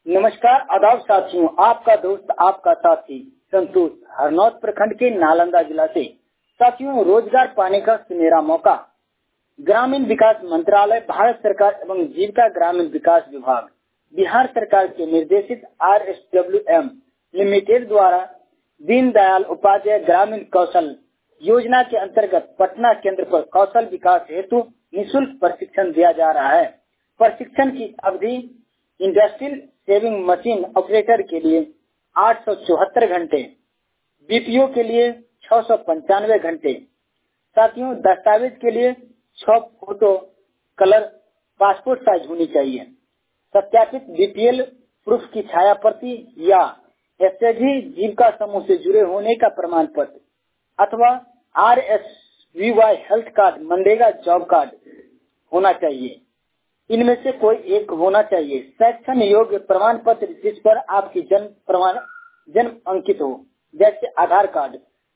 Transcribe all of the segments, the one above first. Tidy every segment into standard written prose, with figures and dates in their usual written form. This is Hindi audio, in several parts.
नमस्कार आदाब साथियों, आपका दोस्त आपका साथी संतोष हरनौत प्रखंड के नालंदा जिला से। साथियों, रोजगार पाने का सुनहरा मौका। ग्रामीण विकास मंत्रालय, भारत सरकार एवं जीविका ग्रामीण विकास विभाग, बिहार सरकार के निर्देशित RSWM लिमिटेड द्वारा दीनदयाल उपाध्याय ग्रामीण कौशल योजना के अंतर्गत पटना केंद्र पर कौशल विकास हेतु निःशुल्क प्रशिक्षण दिया जा रहा है। प्रशिक्षण की अवधि इंडस्ट्रियल सेविंग मशीन ऑपरेटर के लिए 874 घंटे, बीपीओ के लिए 695 घंटे। साथियों, दस्तावेज के लिए 6 फोटो कलर पासपोर्ट साइज होनी चाहिए। सत्यापित बीपीएल प्रूफ की छाया प्रति या एसएचजी जीविका समूह से जुड़े होने का प्रमाण पत्र अथवा RSVY health card, MNREGA job card होना चाहिए। इनमें से कोई एक होना चाहिए। शैक्षण योग्य प्रमाण पत्र जिस पर आपकी जन्म अंकित हो, जैसे आधार कार्ड,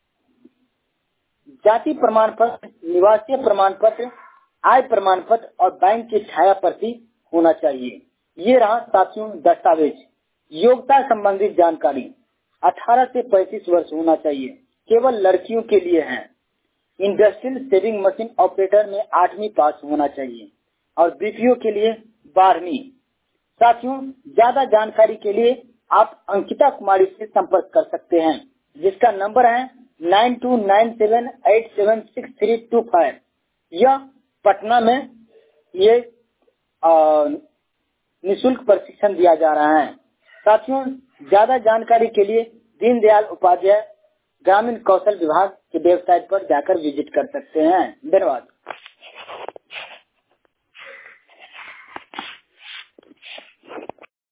जाति प्रमाण पत्र, निवासीय प्रमाण पत्र, आय प्रमाण पत्र और बैंक की छाया प्रति होना चाहिए। ये रहा साथियों दस्तावेज। योग्यता संबंधी जानकारी 18 से 35 वर्ष होना चाहिए, केवल लड़कियों के लिए है। इंडस्ट्रियल सेविंग मशीन ऑपरेटर में 8वीं पास होना चाहिए और बीपीओ के लिए 12वीं। साथियों, ज्यादा जानकारी के लिए आप अंकिता कुमारी से संपर्क कर सकते हैं, जिसका नंबर है 9297876325। यह पटना में ये निःशुल्क प्रशिक्षण दिया जा रहा है। साथियों, ज्यादा जानकारी के लिए दीनदयाल उपाध्याय ग्रामीण कौशल विभाग की वेबसाइट पर जाकर विजिट कर सकते हैं। धन्यवाद।